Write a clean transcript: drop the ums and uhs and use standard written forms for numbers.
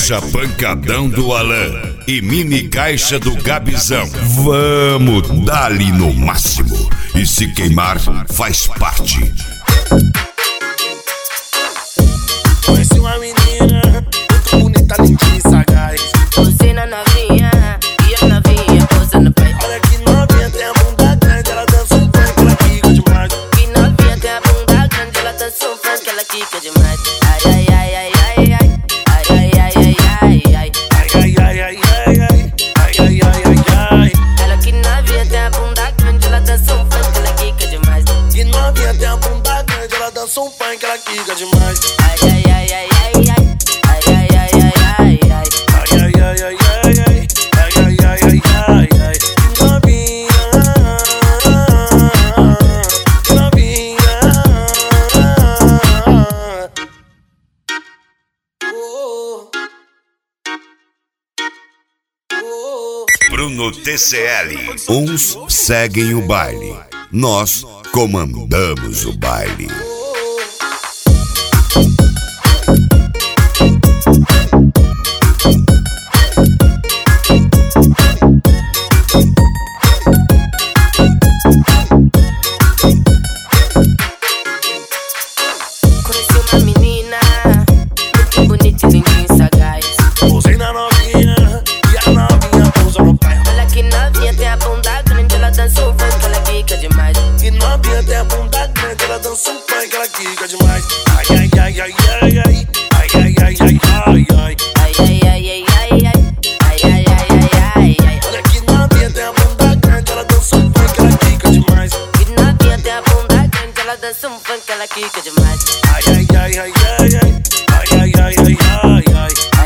caixa pancadão do Alan e mini caixa do Gabizão. Vamos dar-lhe no máximo. E se queimar, faz parte. Conheci uma menina muito bonita, lindinha e sagaz. Você na novinha e a novinha posando pra. Olha que novinha, tem a bunda grande, ela dança um funk, ela quica demais. Que novinha tem a bunda grande, ela dança um funk, ela quica demais. Ai, ai, ai, ai, ai, ai. Ai, ai, ai, ai, ai, ai. Ai, ai, ai, ai, ai, ai. Ai, ai, ai, ai, ai. Ela que novinha tem a bunda grande, ela dança um funk, ela quica demais. Que novinha, tem a bunda grande, ela dança um funk, ela quica demais. Ai, ai, ai, ai, ai, ai. Ai, ai, ai, ai, ai, ai. Ai, ai, ai, ai, ai, ai. Ai, ai, ai, ai, ai, ai. Que novinha, que novinha. Oh, oh. Bruno TCL. Uns seguem o baile, nós comandamos o baile. Conheci uma menina muito bonita e lindinha e sagaz. Pousei na novinha e a novinha pousa no pai. Olha que novinha tem a bunda grande, ela dança um funk, ela quica demais. Que novinha, tem a bunda grande, ela dança um funk, ela quica demais. Ai, ai, ai, ai, ai, ai. Ai, ai, ai, ai, ai, ai. Ai, ai, ai, ai, ai, ai. Ai, ai, ai, ai, ai, ai. Olha que novinha, tem a bunda grande, ela dança um funk, ela quica demais. Que novinha tem a bunda grande, ela dança um funk, ela quica demais. Ai, ai, ai, ai, ai, ai. Ai, ai, ai, ai, ai, ai.